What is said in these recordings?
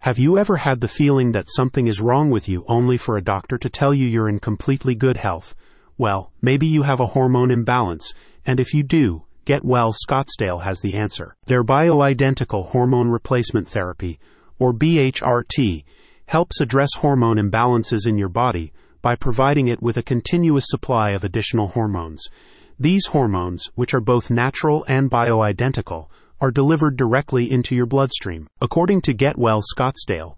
Have you ever had the feeling that something is wrong with you only for a doctor to tell you you're in completely good health? Well, maybe you have a hormone imbalance, and if you do, Get Well Scottsdale has the answer. Their bioidentical hormone replacement therapy, or BHRT, helps address hormone imbalances in your body by providing it with a continuous supply of additional hormones. These hormones, which are both natural and bioidentical, are delivered directly into your bloodstream. According to Get Well Scottsdale,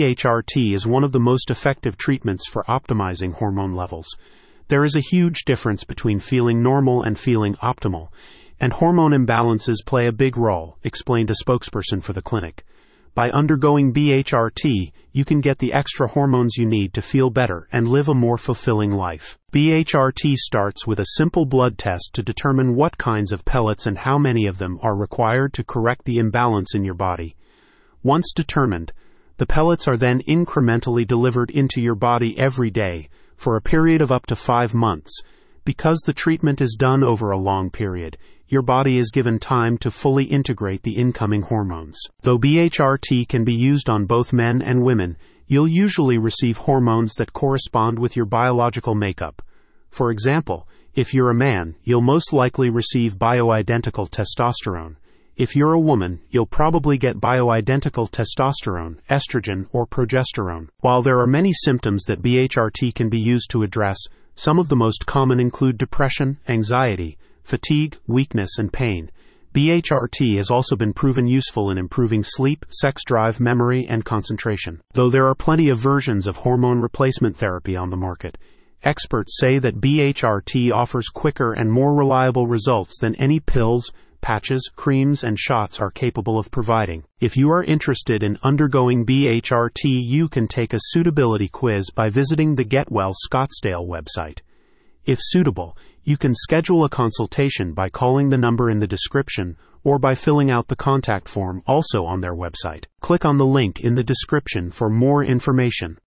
BHRT is one of the most effective treatments for optimizing hormone levels. There is a huge difference between feeling normal and feeling optimal, and hormone imbalances play a big role, explained a spokesperson for the clinic. By undergoing BHRT, you can get the extra hormones you need to feel better and live a more fulfilling life. BHRT starts with a simple blood test to determine what kinds of pellets and how many of them are required to correct the imbalance in your body. Once determined, the pellets are then incrementally delivered into your body every day for a period of up to 5 months. Because the treatment is done over a long period, your body is given time to fully integrate the incoming hormones. Though BHRT can be used on both men and women, you'll usually receive hormones that correspond with your biological makeup. For example, if you're a man, you'll most likely receive bioidentical testosterone. If you're a woman, you'll probably get bioidentical testosterone, estrogen, or progesterone. While there are many symptoms that BHRT can be used to address, some of the most common include depression, anxiety, fatigue, weakness, and pain. BHRT has also been proven useful in improving sleep, sex drive, memory, and concentration. Though there are plenty of versions of hormone replacement therapy on the market, experts say that BHRT offers quicker and more reliable results than any pills, patches, creams, and shots are capable of providing. If you are interested in undergoing BHRT, you can take a suitability quiz by visiting the Get Well Scottsdale website. If suitable, you can schedule a consultation by calling the number in the description or by filling out the contact form also on their website. Click on the link in the description for more information.